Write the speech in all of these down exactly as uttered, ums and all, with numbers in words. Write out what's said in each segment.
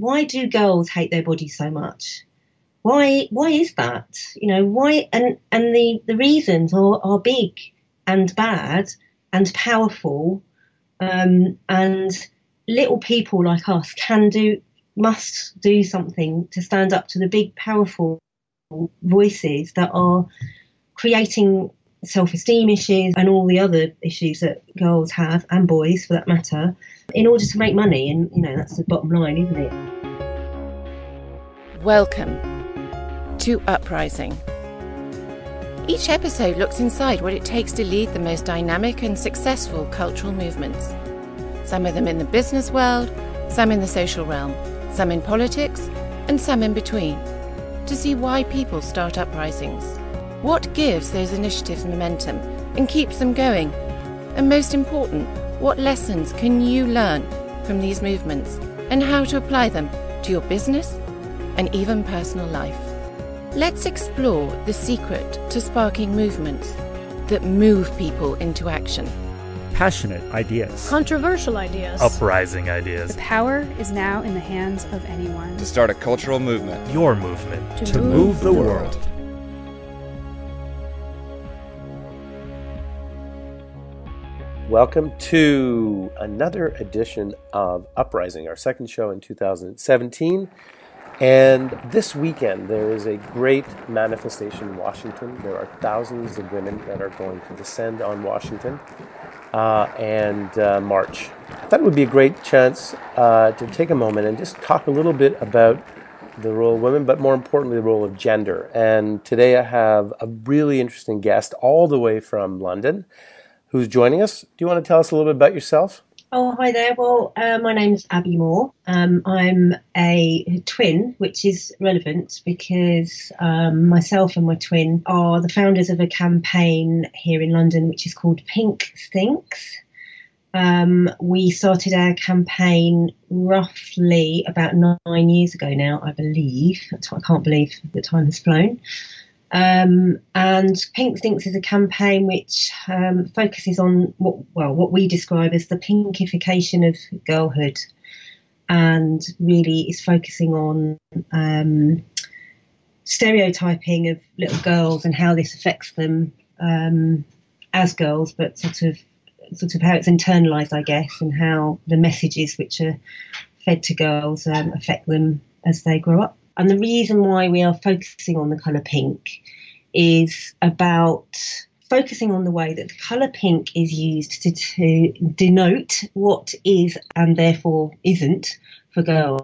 why do girls hate their bodies so much? Why why is that? You know, why and and the, the reasons are, are big and bad and powerful, um, and little people like us can do must do something to stand up to the big powerful voices that are creating self-esteem issues and all the other issues that girls have, and boys for that matter, in order to make money. And you know, that's the bottom line, isn't it? Welcome to Uprising. Each episode looks inside what it takes to lead the most dynamic and successful cultural movements. Some of them in the business world, some in the social realm, some in politics, and some in between, to see why people start uprisings. What gives those initiatives momentum and keeps them going? And most important, what lessons can you learn from these movements and how to apply them to your business and even personal life? Let's explore the secret to sparking movements that move people into action. Passionate ideas. Controversial ideas. Uprising ideas. The power is now in the hands of anyone. To start a cultural movement. Your movement. To To, move move, the the world. Welcome to another edition of Uprising, our second show in two thousand seventeen. And this weekend, there is a great manifestation in Washington. There are thousands of women that are going to descend on Washington uh, and uh, march. I thought it would be a great chance uh, to take a moment and just talk a little bit about the role of women, but more importantly, the role of gender. And today I have a really interesting guest all the way from London who's joining us. Do you want to tell us a little bit about yourself? Oh, hi there. Well, uh, my name's Abby Moore. Um, I'm a twin, which is relevant because um, myself and my twin are the founders of a campaign here in London, which is called Pink Thinks. Um, we started our campaign roughly about nine years ago now, I believe. I can't believe the time has flown. Um, and Pink Thinks is a campaign which um, focuses on what, well, what we describe as the pinkification of girlhood, and really is focusing on um, stereotyping of little girls and how this affects them um, as girls, but sort of sort of how it's internalised, I guess, and how the messages which are fed to girls um, affect them as they grow up. And the reason why we are focusing on the colour pink is about focusing on the way that the colour pink is used to, to denote what is and therefore isn't for girls.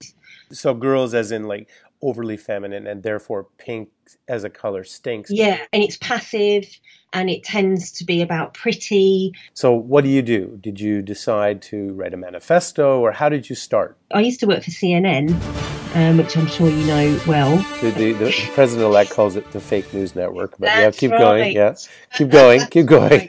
So girls as in like overly feminine, and therefore pink as a color stinks. Yeah, and it's passive and it tends to be about pretty. So what do you do? Did you decide to write a manifesto, or how did you start? I used to work for C N N, um, which I'm sure you know well. The, the, the president-elect calls it the fake news network. But That's yeah, keep right. going. Yeah, keep going. Keep going.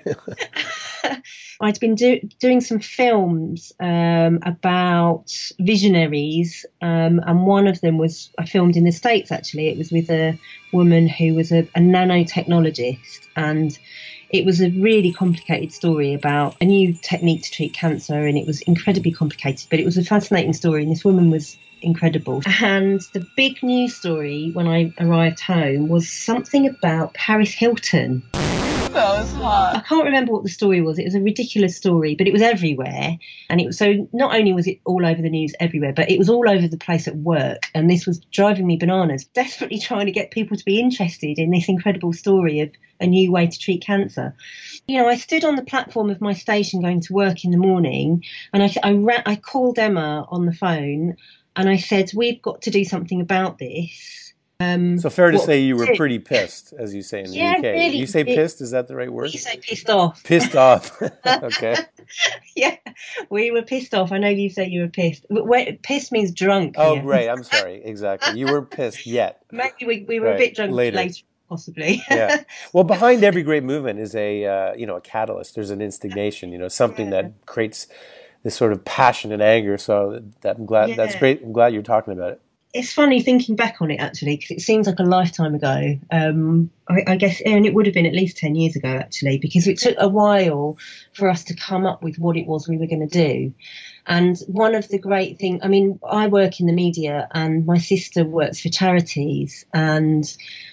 I'd been do, doing some films um, about visionaries, um, and one of them was I filmed in the States, actually. It was with a woman who was a, a nanotechnologist, and it was a really complicated story about a new technique to treat cancer, and it was incredibly complicated, but it was a fascinating story, and this woman was incredible. And the big news story when I arrived home was something about Paris Hilton. That was hot. I can't remember what the story was. It was a ridiculous story, but it was everywhere. And it was so not only was it all over the news everywhere, but it was all over the place at work. And this was driving me bananas, desperately trying to get people to be interested in this incredible story of a new way to treat cancer. You know, I stood on the platform of my station going to work in the morning, and I, I, ra- I called Emma on the phone and I said, we've got to do something about this. Um, so fair to say you were do? pretty pissed, as you say in the Yeah, U K. really, you say it, pissed? Is that the right word? You say pissed off. Pissed off. Okay. Yeah, we were pissed off. I know you say you were pissed. Wait, pissed means drunk. Oh, yeah. right. I'm sorry. Exactly. You weren't pissed yet. Maybe we, we were right. a bit drunk later. later possibly. Yeah. Well, behind every great movement is a uh, you know a catalyst. There's an instigation. You know, something Yeah. that creates this sort of passion and anger. So that I'm glad. Yeah. That's great. I'm glad you're talking about it. It's funny thinking back on it, actually, because it seems like a lifetime ago. Um, I, I guess, and it would have been at least ten years ago, actually, because it took a while for us to come up with what it was we were going to do. And one of the great things, I mean, I work in the media and my sister works for charities, and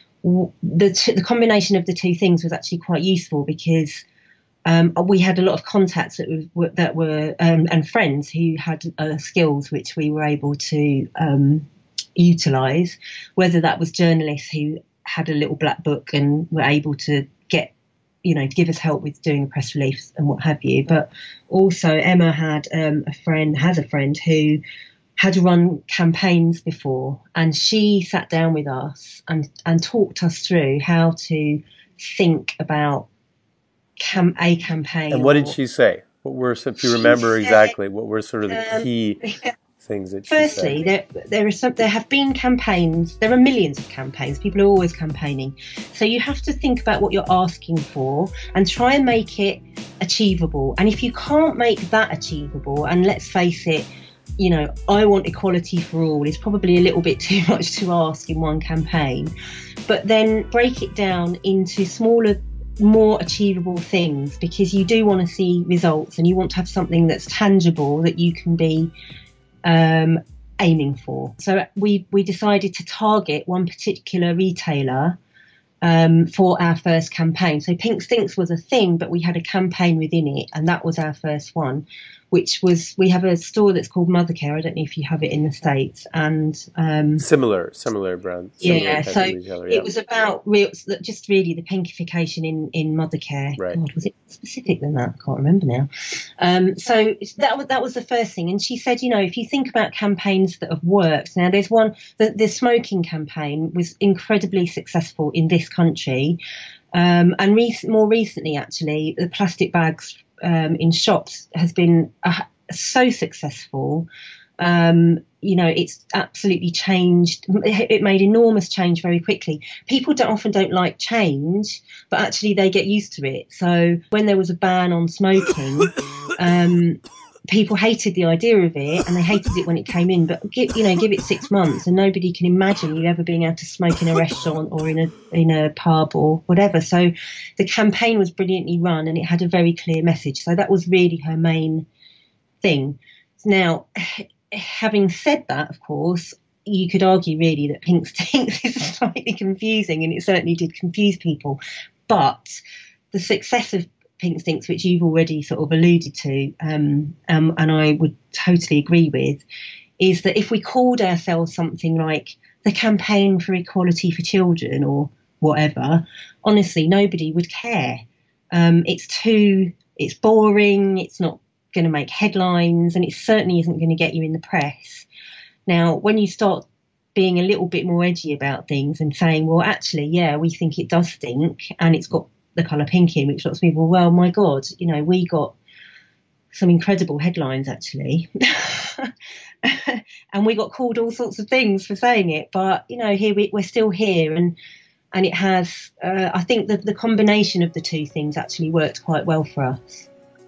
the t- the combination of the two things was actually quite useful because um, we had a lot of contacts that were, that were um, and friends who had uh, skills which we were able to um, utilise, whether that was journalists who had a little black book and were able to get, you know, to give us help with doing a press release and what have you. But also Emma had um, a friend, has a friend who had run campaigns before, and she sat down with us and, and talked us through how to think about cam- a campaign. And what or, did she say? What were, if you She remember said, exactly, what were sort of the um, key things that she Firstly, said? there there are some. There have been campaigns. There are millions of campaigns. People are always campaigning. So you have to think about what you're asking for and try and make it achievable. And if you can't make that achievable, and let's face it, you know, I want equality for all is probably a little bit too much to ask in one campaign. But then break it down into smaller, more achievable things, because you do want to see results and you want to have something that's tangible that you can be um, aiming for. So we we decided to target one particular retailer um, for our first campaign. So Pink Stinks was a thing, but we had a campaign within it, and that was our first one, which was, we have a store that's called Mothercare. I don't know if you have it in the States. And um, Similar, similar brand. Similar yeah, type so of retailer, yeah. it was about real, just really the pinkification in, in Mothercare. Right. God, was it specific than that? I can't remember now. Um, so that was, that was the first thing. And she said, you know, if you think about campaigns that have worked, now there's one, the, the smoking campaign was incredibly successful in this country. Um, and re- more recently, actually, the plastic bags um, in shops has been uh, so successful. Um, you know, it's absolutely changed. It made enormous change very quickly. People don't, often don't like change, but actually they get used to it. So when there was a ban on smoking, um, people hated the idea of it, and they hated it when it came in. But give, you know, give it six months, and nobody can imagine you ever being able to smoke in a restaurant or in a in a pub or whatever. So the campaign was brilliantly run, and it had a very clear message. So that was really her main thing. Now, having said that, of course, you could argue really that Pink Stinks is slightly confusing, and it certainly did confuse people. But the success of Pink Stinks, which you've already sort of alluded to, um, um, and I would totally agree with, is that if we called ourselves something like the Campaign for Equality for Children or whatever, honestly, nobody would care. Um, it's too, it's boring, it's not going to make headlines, and it certainly isn't going to get you in the press. Now, when you start being a little bit more edgy about things and saying, well, actually, yeah, we think it does stink and it's got the colour pink in, which lots of people, well, my God, you know, we got some incredible headlines, actually. And we got called all sorts of things for saying it. But, you know, here we, we're still here. And and it has, uh, I think that the combination of the two things actually worked quite well for us.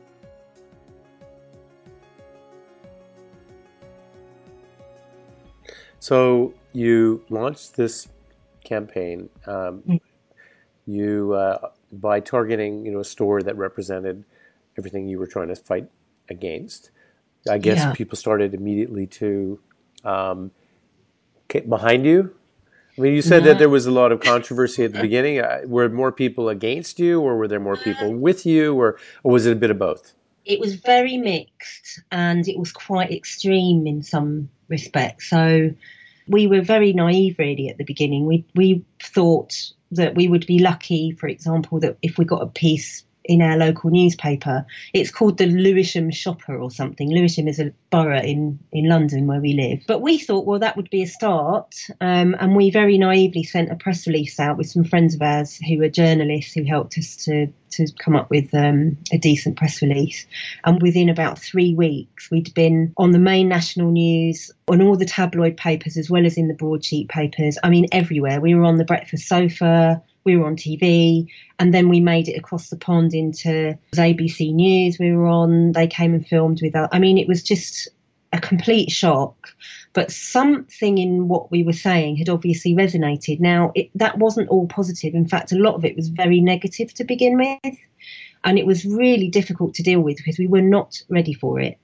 So you launched this campaign. Um, Mm. you uh, by targeting, you know, a store that represented everything you were trying to fight against. I guess Yeah. people started immediately to um, get behind you. I mean, you said Yeah. that there was a lot of controversy at the beginning. Uh, were more people against you, or were there more people with you, or, or was it a bit of both? It was very mixed, and it was quite extreme in some respects. So we were very naive, really, at the beginning. We we thought that we would be lucky, for example, that if we got a piece in our local newspaper. It's called the Lewisham Shopper or something. Lewisham is a borough in, in London where we live. But we thought, well, that would be a start. Um, and we very naively sent a press release out with some friends of ours who were journalists who helped us to, to come up with um, a decent press release. And within about three weeks, we'd been on the main national news, on all the tabloid papers, as well as in the broadsheet papers. I mean, everywhere. We were on the Breakfast Sofa. We were on T V, and then we made it across the pond into A B C News. We were on, they came and filmed with us. I mean, it was just a complete shock. But something in what we were saying had obviously resonated. Now, it, that wasn't all positive. In fact, a lot of it was very negative to begin with. And it was really difficult to deal with because we were not ready for it.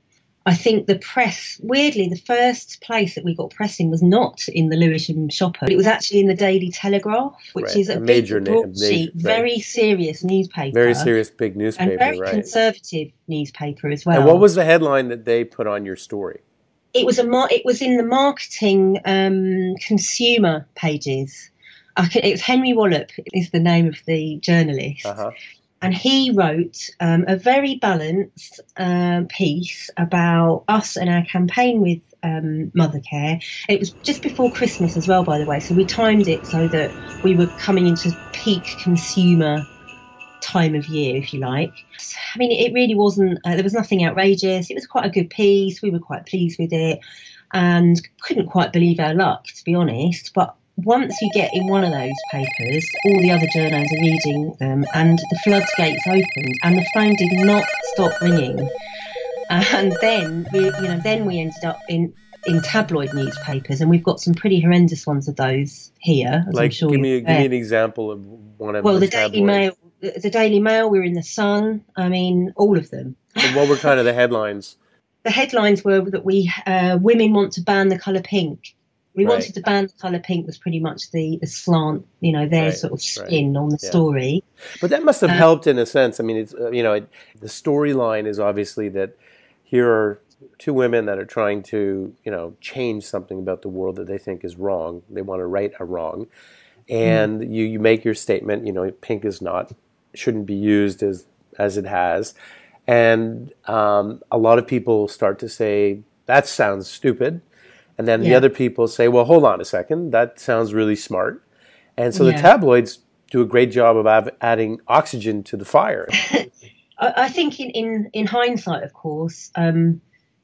I think the press, weirdly, the first place that we got press in was not in the Lewisham Shopper. It was actually in the Daily Telegraph, which Right. is a, A big, major na- broadsheet, major- right. very serious newspaper. Very serious, big and newspaper, very right? conservative newspaper as well. And what was the headline that they put on your story? It was a mar- it was in the marketing um, consumer pages. I could, it was Henry Wallop is the name of the journalist. Uh-huh. And he wrote um, a very balanced uh, piece about us and our campaign with um, Mothercare. It was just before Christmas as well, by the way. So we timed it so that we were coming into peak consumer time of year, if you like. I mean, it really wasn't, uh, there was nothing outrageous. It was quite a good piece. We were quite pleased with it and couldn't quite believe our luck, to be honest. But once you get in one of those papers, all the other journos are reading them and the floodgates opened and the phone did not stop ringing. And then we, you know, then we ended up in, in tabloid newspapers, and we've got some pretty horrendous ones of those here. As Like, I'm sure give me, you're give me aware. an example of one of Well, the the Daily tabloids. Mail, the the Daily Mail, we were in the Sun. I mean, all of them. And what were kind of the headlines? The headlines were that we uh, women want to ban the colour pink. We Right. wanted to ban the colour pink was pretty much the, the slant, you know, their Right, sort of right. spin on the Yeah. story. But that must have Um, helped in a sense. I mean, it's uh, you know, it, the storyline is obviously that here are two women that are trying to, you know, change something about the world that they think is wrong. They want to right a wrong, and Mm. you you make your statement. You know, pink is not shouldn't be used as as it has, and um, a lot of people start to say that sounds stupid, and then the Yeah. other people say, well, hold on a second, that sounds really smart, and so the Yeah. tabloids do a great job of av- adding oxygen to the fire. I, I think in, in, in hindsight, of course, um,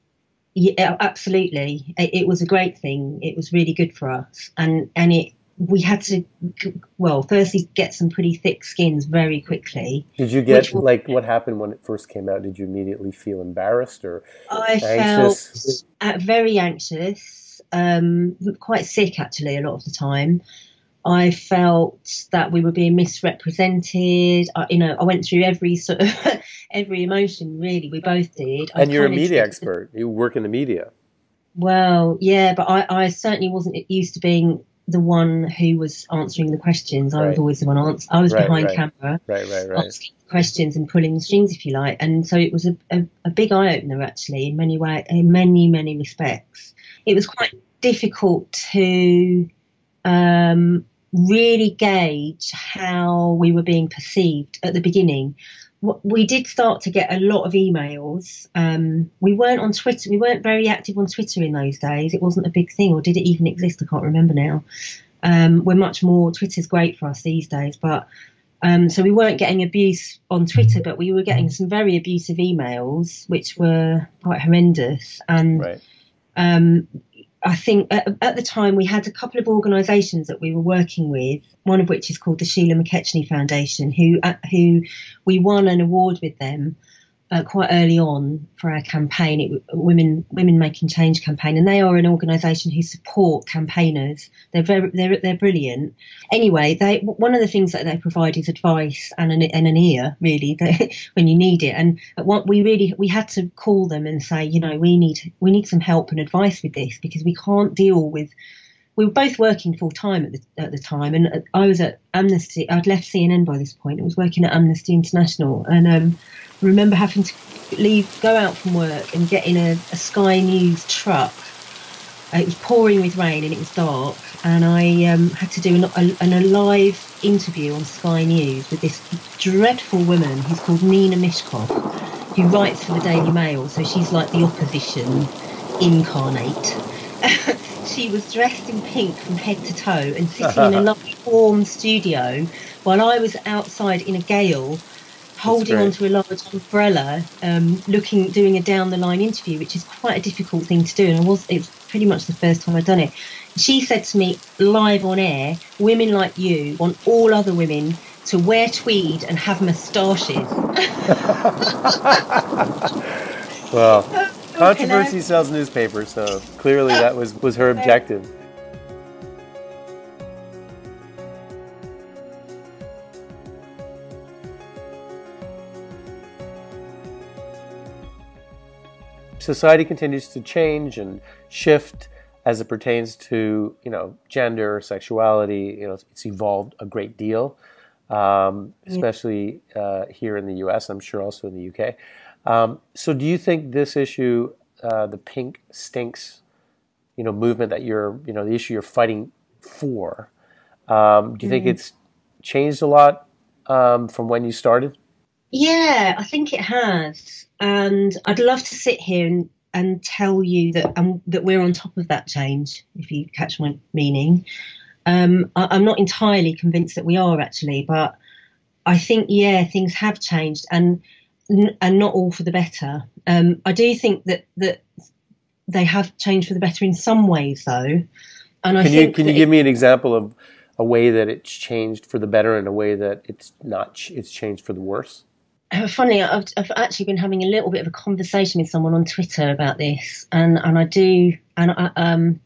yeah, absolutely. It, it was a great thing. It was really good for us. And, and it, we had to, well, firstly, get some pretty thick skins very quickly. Did you get, Which was- like, what happened when it first came out? Did you immediately feel embarrassed or I anxious? felt uh, very anxious, um, quite sick actually a lot of the time. I felt that we were being misrepresented. I, you know, I went through every sort of every emotion. Really, we both did. I And you're a kind of media did- expert. You work in the media. Well, yeah, but I, I certainly wasn't used to being the one who was answering the questions. I Right. was always the one answering. I was Right, behind right. camera, Right, right, right. asking questions and pulling the strings, if you like. And so it was a, a, a big eye opener, actually, in many ways, in many, many respects. It was quite difficult to um, really gauge how we were being perceived at the beginning. W- We did start to get a lot of emails. Um, we weren't on Twitter. We weren't very active on Twitter in those days. It wasn't a big thing, or did it even exist? I can't remember now. Um, we're much more, Twitter's great for us these days, but um, so we weren't getting abuse on Twitter, but we were getting some very abusive emails, which were quite horrendous. And Right. um, I think at, at the time we had a couple of organisations that we were working with, one of which is called the Sheila McKechnie Foundation, who uh, who we won an award with them uh, quite early on for our campaign, it, Women Women Making Change campaign, and they are an organisation who support campaigners. They're very they're they're brilliant. Anyway, they one of the things that they provide is advice and an and an ear, really, when you need it. And what we really we had to call them and say, you know, we need we need some help and advice with this, because we can't deal with. We were both working full time at the at the time, and I was at Amnesty. I'd left C N N by this point. I was working at Amnesty International, and um, I remember having to leave, go out from work, and get in a, a Sky News truck. Uh, it was pouring with rain, and it was dark, and I um, had to do an, a, an, a live interview on Sky News with this dreadful woman who's called Nina Mishkov, who writes for the Daily Mail. So she's like the opposition incarnate. She was dressed in pink from head to toe and sitting in a lovely warm studio while I was outside in a gale holding great. onto a large umbrella, um, looking, doing a down the line interview, which is quite a difficult thing to do. And I was, it was pretty much the first time I'd done it. She said to me live on air, women like you want all other women to wear tweed and have moustaches. Well, Oh, controversy hilarious. sells newspapers, so clearly that was, was her objective. society continues to change and shift as it pertains to, you know, gender, sexuality. You know, it's evolved a great deal, um, especially uh, here in the U S, I'm sure also in the U K. Um, so do you think this issue, uh, the pink stinks, you know, movement that you're, you know, the issue you're fighting for, um, do you think it's changed a lot um, from when you started? Yeah, I think it has. And I'd love to sit here and, and tell you that um, that we're on top of that change, if you catch my meaning. Um, I, I'm not entirely convinced that we are, actually, but I think, yeah, things have changed, and and not all for the better. Um, I do think that that they have changed for the better in some ways, though. And I can think you can you it, give me an example of a way that it's changed for the better and a way that it's not ch- it's changed for the worse? Funny, I've, I've actually been having a little bit of a conversation with someone on Twitter about this, and, and I do, and I, um,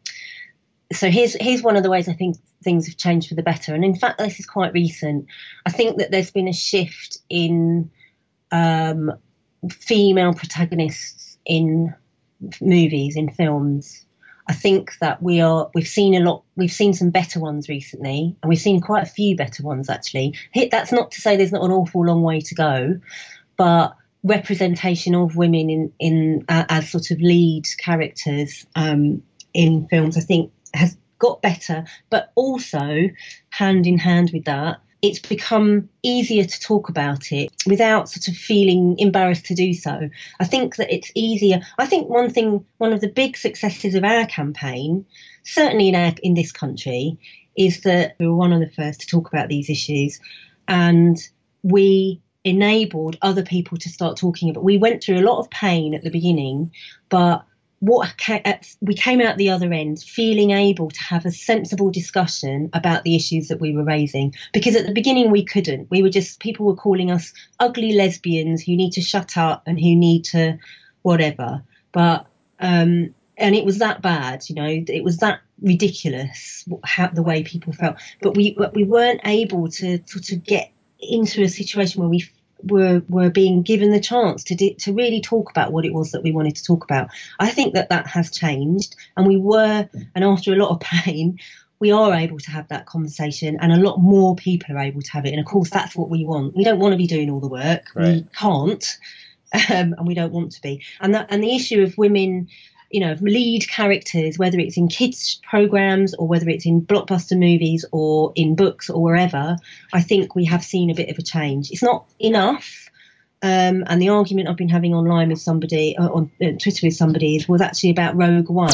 so here's here's one of the ways I think things have changed for the better, and in fact, this is quite recent. I think that there's been a shift in um, female protagonists in movies, in films. I think that we are, we've seen a lot, we've seen some better ones recently, and we've seen quite a few better ones, actually. That's not to say there's not an awful long way to go, but representation of women in, in uh, as sort of lead characters um, in films, I think, has got better, but also hand in hand with that, it's become easier to talk about it without sort of feeling embarrassed to do so. I think that it's easier. I think one thing, one of the big successes of our campaign, certainly in our, in this country, is that we were one of the first to talk about these issues, and we enabled other people to start talking about. We went through a lot of pain at the beginning, but what we came out the other end feeling able to have a sensible discussion about the issues that we were raising, because at the beginning we couldn't. We were just, people were calling us ugly lesbians who need to shut up and who need to whatever. But um and it was that bad, you know, it was that ridiculous how the way people felt. But we we weren't able to sort of get into a situation where we were were being given the chance to do, to really talk about what it was that we wanted to talk about. I think that that has changed, and we were, and after a lot of pain, we are able to have that conversation, and a lot more people are able to have it. And of course, that's what we want. We don't want to be doing all the work. Right. We can't, um, and we don't want to be. And that, and the issue of women, you know, lead characters, whether it's in kids programs or whether it's in blockbuster movies or in books or wherever, I think we have seen a bit of a change. It's not enough. Um, and the argument I've been having online with somebody, uh, on uh, Twitter with somebody, is, was actually about Rogue One,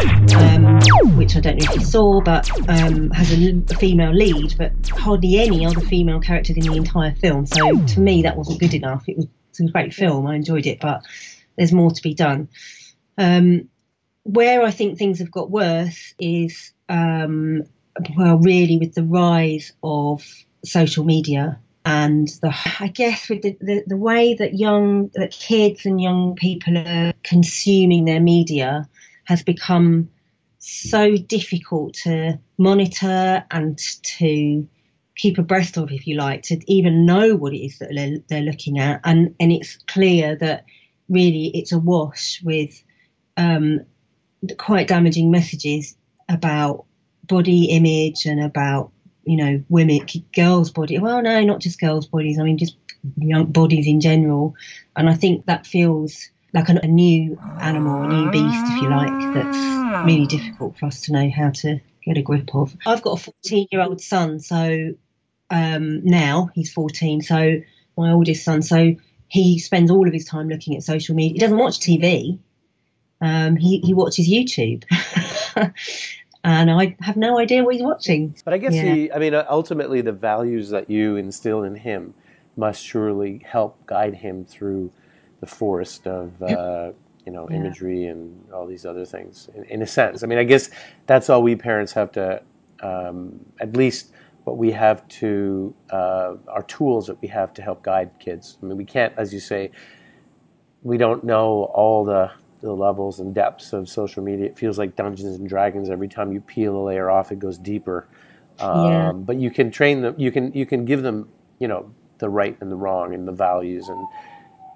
um, which I don't know if you saw, but um, has a, a female lead, but hardly any other female characters in the entire film. So to me, that wasn't good enough. It was, it was a great film. I enjoyed it, but there's more to be done. Um, where I think things have got worse is, um, well, really with the rise of social media and the, I guess with the, the, the way that young, that kids and young people are consuming their media has become so difficult to monitor and to keep abreast of, if you like, to even know what it is that they're, they're looking at. And, and it's clear that really it's a wash with Um, quite damaging messages about body image and about, you know, women, girls' body. Well, no, not just girls' bodies. I mean, just young bodies in general. And I think that feels like a, a new animal, a new beast, if you like, that's really difficult for us to know how to get a grip of. I've got a fourteen-year-old son, so um, now he's fourteen. So my oldest son, so he spends all of his time looking at social media. He doesn't watch T V. Um, he, he watches YouTube, and I have no idea what he's watching. But I guess yeah. he, I mean, ultimately the values that you instill in him must surely help guide him through the forest of, uh, you know, yeah. imagery and all these other things, in, in a sense. I mean, I guess that's all we parents have to, um, at least what we have to, uh, our tools that we have to help guide kids. I mean, we can't, as you say, we don't know all the the levels and depths of social media. It feels like Dungeons and Dragons. Every time you peel a layer off, it goes deeper. Um, yeah. But you can train them. You can you can give them, you know, the right and the wrong and the values. And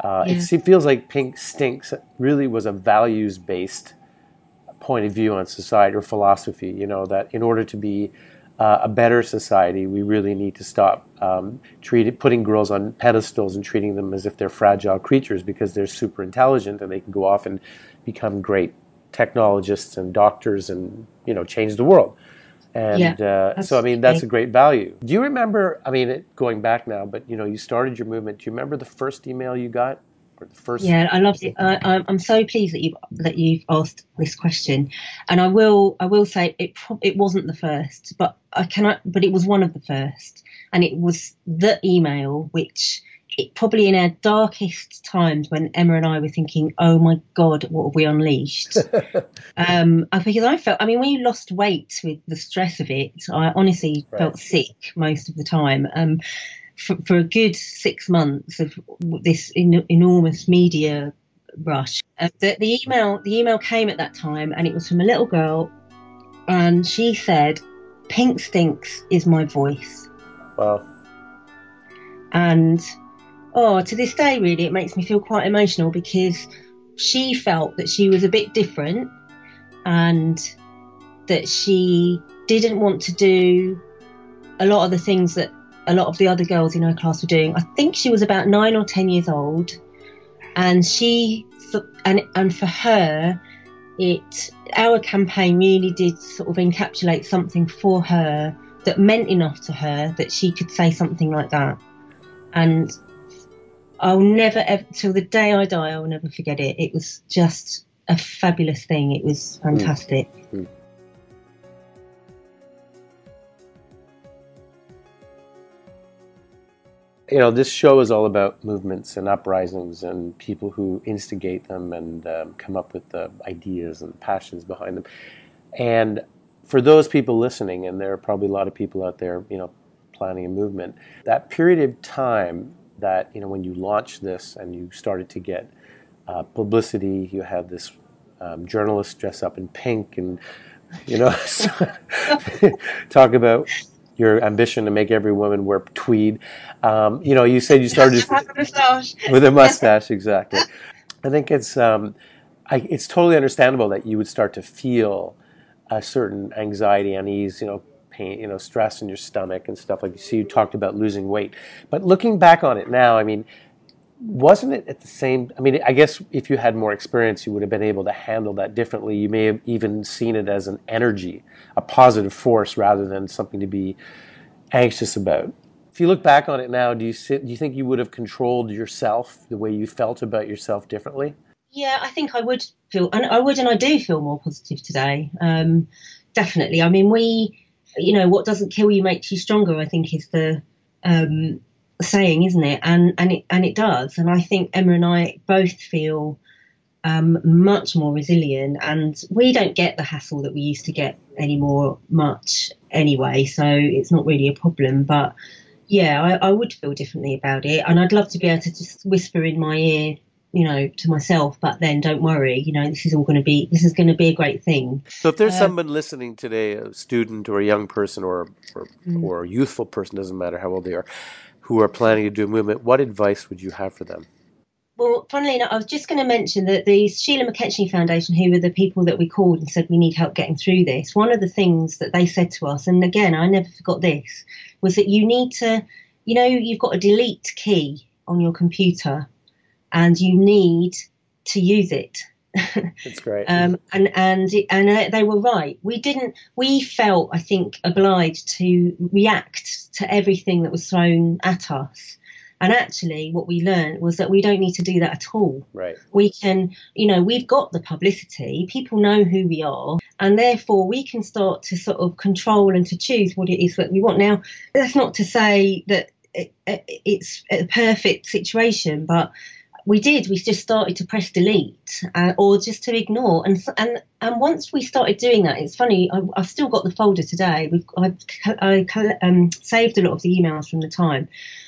Uh, Yeah. it's, it feels like Pink Stinks really was a values-based point of view on society or philosophy, you know, that in order to be uh, a better society, we really need to stop um, treating, putting girls on pedestals and treating them as if they're fragile creatures because they're super intelligent and they can go off and become great technologists and doctors and, you know, change the world. And Yeah, uh, so, I mean, that's a great value. Do you remember, I mean, it, going back now, but, you know, you started your movement. Do you remember the first email you got? Or the first? Yeah, I loved it. I, I'm I'm so pleased that you that you've asked this question, and I will I will say it pro- it wasn't the first, but I cannot. But it was one of the first, and it was the email which it probably in our darkest times when Emma and I were thinking, oh my God, what have we unleashed? um, because I felt, I mean, when you lost weight with the stress of it, I honestly Right. felt sick most of the time. Um, For, for a good six months of this en- enormous media rush, uh, the, the email the email came at that time, and it was from a little girl, and she said, "Pink Stinks is my voice." Wow. And oh, to this day, really, it makes me feel quite emotional because she felt that she was a bit different, and that she didn't want to do a lot of the things that a lot of the other girls in her class were doing. I think she was about nine or ten years old, and she and and for her, it our campaign really did sort of encapsulate something for her that meant enough to her that she could say something like that. And I'll never, ever till the day I die, I'll never forget it. It was just a fabulous thing. It was fantastic. Mm. Mm. You know, this show is all about movements and uprisings and people who instigate them and um, come up with the ideas and passions behind them. And for those people listening, and there are probably a lot of people out there, you know, planning a movement, that period of time that, you know, when you launched this and you started to get uh, publicity, you had this um, journalist dress up in pink and, you know, talk about your ambition to make every woman wear tweed. Um, you know, you said you started with a mustache, exactly. I think it's um, I, it's totally understandable that you would start to feel a certain anxiety, unease, you know, pain, you know, stress in your stomach and stuff like you see. You talked about losing weight, but looking back on it now, I mean, wasn't it at the same? I mean, I guess if you had more experience, you would have been able to handle that differently. You may have even seen it as an energy, a positive force, rather than something to be anxious about. If you look back on it now, do you sit, do you think you would have controlled yourself the way you felt about yourself differently? Yeah, I think I would feel, and I would, and I do feel more positive today. Um, definitely. I mean, we, you know, what doesn't kill you makes you stronger, I think is the um, saying, isn't it? And and it and it does. And I think Emma and I both feel um, much more resilient, and we don't get the hassle that we used to get anymore much anyway. So it's not really a problem. But yeah, I, I would feel differently about it, and I'd love to be able to just whisper in my ear, you know, to myself, but then don't worry, you know, this is all going to be, this is going to be a great thing. So if there's Uh, someone listening today, a student or a young person or or, Mm. or a youthful person, doesn't matter how old they are, who are planning to do a movement, what advice would you have for them? Well, funnily enough, I was just going to mention that the Sheila McKechnie Foundation, who were the people that we called and said we need help getting through this, one of the things that they said to us, and again, I never forgot this, was that you need to, you know, you've got a delete key on your computer and you need to use it. That's great. Um, and and and they were right. We didn't. We felt, I think, obliged to react to everything that was thrown at us. And actually, what we learned was that we don't need to do that at all. Right. We can, you know, we've got the publicity. People know who we are, and therefore we can start to sort of control and to choose what it is that we want. Now, that's not to say that it, it, it's a perfect situation, but we did. We just started to press delete uh, or just to ignore. And and and once we started doing that, it's funny. I, I've still got the folder today. We've I've I um, saved a lot of the emails from the time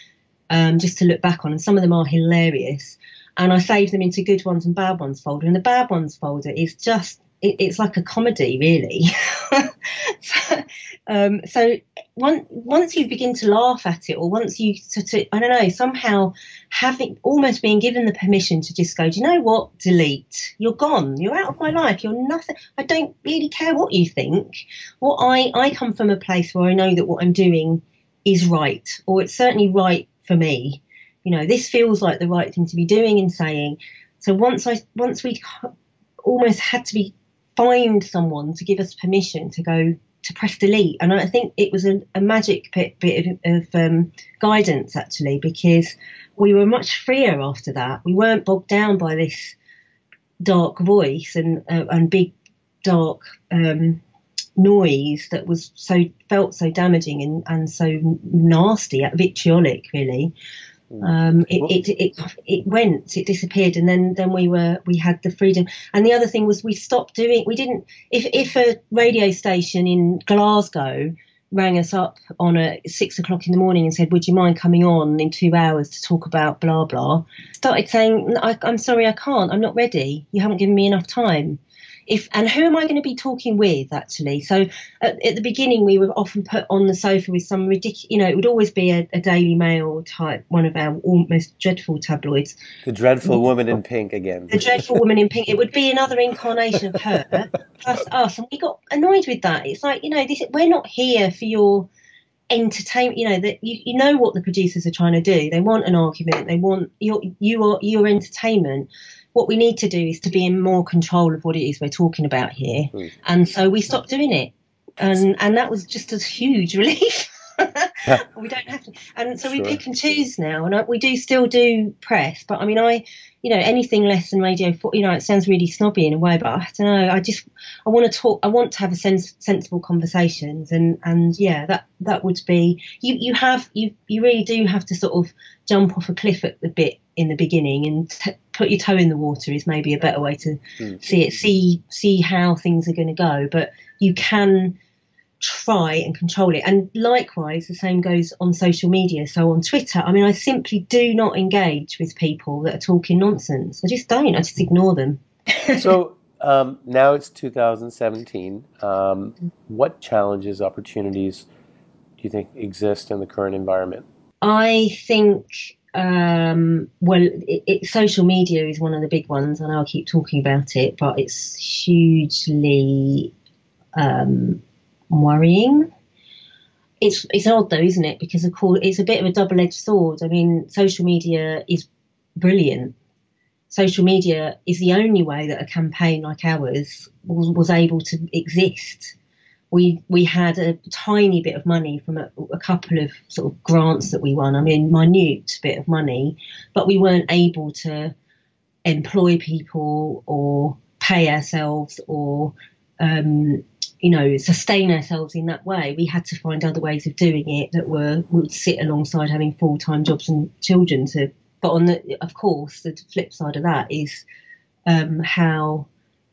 um, just to look back on, and some of them are hilarious. And I saved them into good ones and bad ones folder. And the bad ones folder is just it, it's like a comedy, really. so, Um, so once once you begin to laugh at it, or once you sort of, I don't know, somehow having almost being given the permission to just go, do you know what? Delete. You're gone. You're out of my life. You're nothing. I don't really care what you think. What I I come from a place where I know that what I'm doing is right, or it's certainly right for me. You know, this feels like the right thing to be doing and saying. So once I once we almost had to be find someone to give us permission to go to press delete, and I think it was a, a magic bit, bit of, of um, guidance actually, because we were much freer after that. We weren't bogged down by this dark voice and uh, and big dark um, noise that was so felt so damaging and, and so nasty, vitriolic really. Um, it, it it it went, it disappeared, and then then we were we had the freedom. And the other thing was we stopped doing. We didn't. If if a radio station in Glasgow rang us up on a six o'clock in the morning and said, "Would you mind coming on in two hours to talk about blah blah?" Started saying, I, "I'm sorry, I can't. I'm not ready. You haven't given me enough time." If and who am I going to be talking with, actually? So at, at the beginning, we were often put on the sofa with some ridiculous, you know, it would always be a, a Daily Mail type, one of our almost dreadful tabloids. The dreadful woman in pink again. The dreadful woman in pink. It would be another incarnation of her plus us. And we got annoyed with that. It's like, you know, this, we're not here for your entertainment. You know, that you, you know what the producers are trying to do. They want an argument. They want your, you are, your entertainment. What we need to do is to be in more control of what it is we're talking about here. Mm. And so we stopped doing it. And and that was just a huge relief. We don't have to. And so sure. We pick and choose now. And I, we do still do press. But I mean, I, you know, anything less than Radio four, you know, it sounds really snobby in a way, but I don't know. I just, I want to talk, I want to have a sens- sensible conversations. And, and yeah, that, that would be, you, you have, you, you really do have to sort of jump off a cliff at the bit in the beginning and t- put your toe in the water is maybe a better way to mm. see it, see, see how things are going to go. But you can try and control it. And likewise, the same goes on social media. So on Twitter, I mean, I simply do not engage with people that are talking nonsense. I just don't. I just ignore them. So um, now it's two thousand seventeen. Um, what challenges, opportunities do you think exist in the current environment? I think, um, well, it, it, social media is one of the big ones. I know I keep talking about it, but it's hugely um, worrying. It's it's odd though, isn't it? Because of course it's a bit of a double-edged sword. I mean, social media is brilliant. Social media is the only way that a campaign like ours was, was able to exist. We we had a tiny bit of money from a, a couple of sort of grants that we won. I mean, minute bit of money, but we weren't able to employ people or pay ourselves or um, you know, sustain ourselves in that way. We had to find other ways of doing it that were would sit alongside having full-time jobs and children to. But on the, of course, the flip side of that is um, how,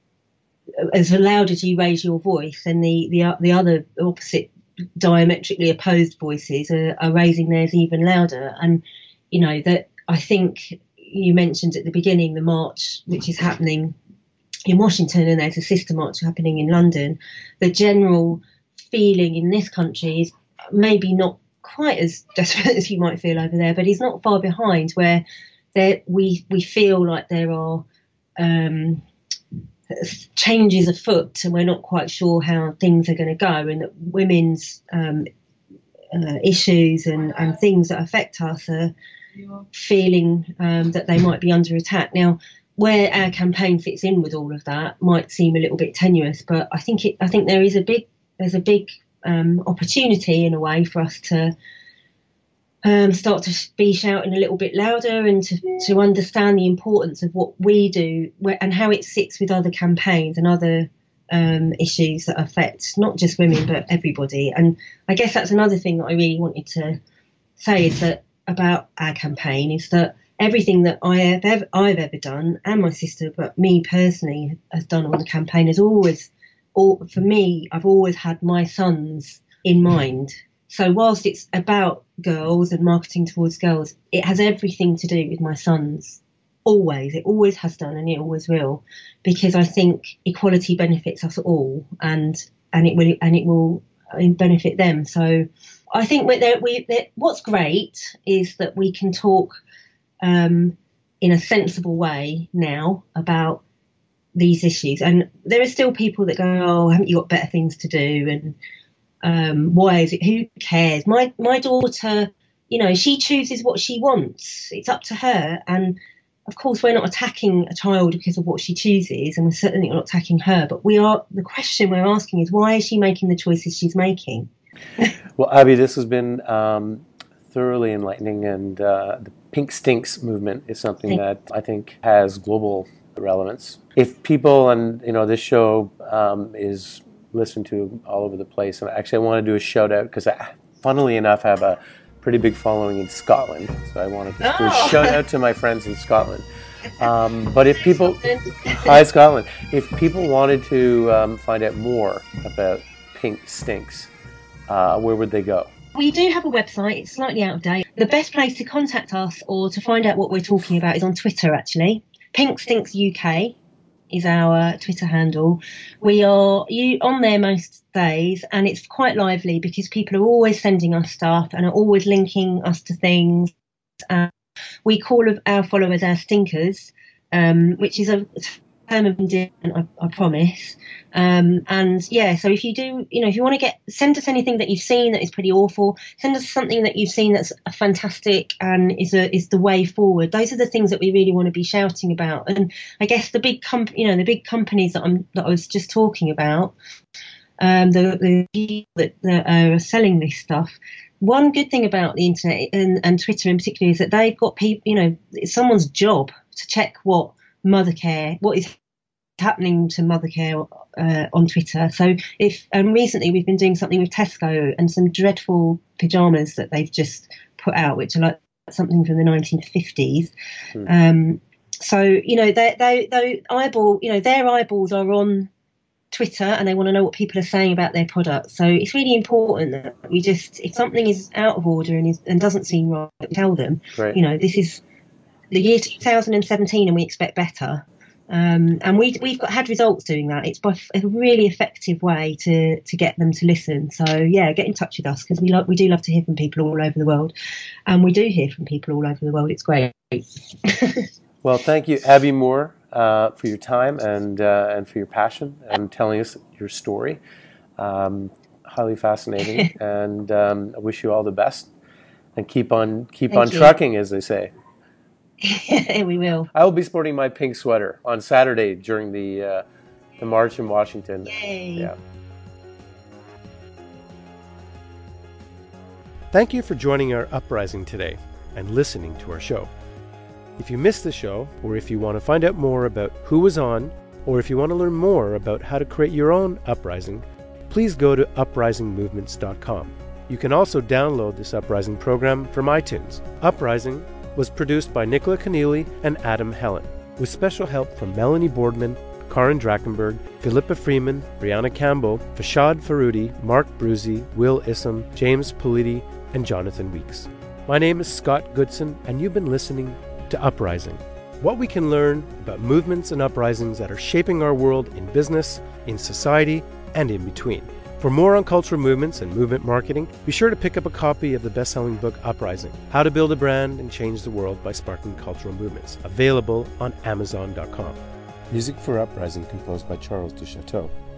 as loud as you raise your voice, then the the the other opposite, diametrically opposed voices are, are raising theirs even louder. And you know that I think you mentioned at the beginning the march which is happening in Washington, and there's a sister march happening in London. The general feeling in this country is maybe not quite as desperate as you might feel over there, but it's not far behind, where there we we feel like there are um, changes afoot, and we're not quite sure how things are going to go, and that women's um, uh, issues and, and things that affect us are feeling um, that they might be under attack. Now, where our campaign fits in with all of that might seem a little bit tenuous, but I think it. I think there is a big there's a big um, opportunity in a way for us to um, start to be shouting a little bit louder and to, to understand the importance of what we do where, and how it sits with other campaigns and other um, issues that affect not just women but everybody. And I guess that's another thing that I really wanted to say is that about our campaign is that everything that I have ever, I've ever done, and my sister, but me personally, has done on the campaign is always, all, for me, I've always had my sons in mind. So whilst it's about girls and marketing towards girls, it has everything to do with my sons. Always. It always has done, and it always will, because I think equality benefits us all, and and it will and it will and benefit them. So I think we, we, what's great is that we can talk um, in a sensible way now about these issues. And there are still people that go, oh, haven't you got better things to do? And um, why is it? Who cares? My my daughter, you know, she chooses what she wants. It's up to her. And of course, we're not attacking a child because of what she chooses, and we're certainly not attacking her. But we are. The question we're asking is, why is she making the choices she's making? Well, Abby, this has been um, thoroughly enlightening, and uh, the Pink Stinks movement is something that I think has global relevance. If people, and you know, this show um, is listened to all over the place, and actually I want to do a shout out because I, funnily enough, have a pretty big following in Scotland, so I wanted to do a oh. shout out to my friends in Scotland. Um, but if people, hi Scotland, if people wanted to um, find out more about Pink Stinks, uh, where would they go? We do have a website. It's slightly out of date. The best place to contact us or to find out what we're talking about is on Twitter, actually. Pink Stinks U K is our Twitter handle. We are you on there most days, and it's quite lively because people are always sending us stuff and are always linking us to things. Uh, we call our followers our stinkers, um, which is a term of endearment, I, I promise. Um, and yeah, so if you do, you know, if you want to get, send us anything that you've seen that is pretty awful. Send us something that you've seen that's a fantastic and is a is the way forward. Those are the things that we really want to be shouting about. And I guess the big comp, you know, the big companies that I'm that I was just talking about, um, the the people that, that are selling this stuff. One good thing about the internet and, and Twitter in particular is that they've got people, you know, it's someone's job to check what Mothercare, what is happening to Mothercare uh, on Twitter. So if um, recently we've been doing something with Tesco and some dreadful pyjamas that they've just put out, which are like something from the nineteen fifties. Hmm. Um, so, you know, they, they, they eyeball, you know, their eyeballs are on Twitter and they want to know what people are saying about their products. So it's really important that we just, if something is out of order and is, and doesn't seem right, tell them, right. You know, this is the year two thousand seventeen and we expect better. Um, and we, we've got had results doing that. It's by a really effective way to, to get them to listen. So, yeah, get in touch with us because we, lo- we do love to hear from people all over the world. And we do hear from people all over the world. It's great. Well, thank you, Abby Moore, uh, for your time and uh, and for your passion and telling us your story. Um, highly fascinating. and um, I wish you all the best. And keep on, keep thank on you. trucking, as they say. We will. I will be sporting my pink sweater on Saturday during the uh, the march in Washington. Yay. Yeah. Thank you for joining our uprising today and listening to our show. If you missed the show, or if you want to find out more about who was on, or if you want to learn more about how to create your own uprising, please go to uprising movements dot com. You can also download this uprising program from iTunes. Uprising was produced by Nicola Keneally and Adam Helen, with special help from Melanie Boardman, Karin Drachenberg, Philippa Freeman, Brianna Campbell, Fashad Faroudi, Mark Bruzy, Will Issam, James Politi, and Jonathan Weeks. My name is Scott Goodson, and you've been listening to Uprising. What we can learn about movements and uprisings that are shaping our world in business, in society, and in between. For more on cultural movements and movement marketing, be sure to pick up a copy of the best-selling book Uprising, How to Build a Brand and Change the World by Sparking Cultural Movements, available on amazon dot com. Music for Uprising composed by Charles Duchateau.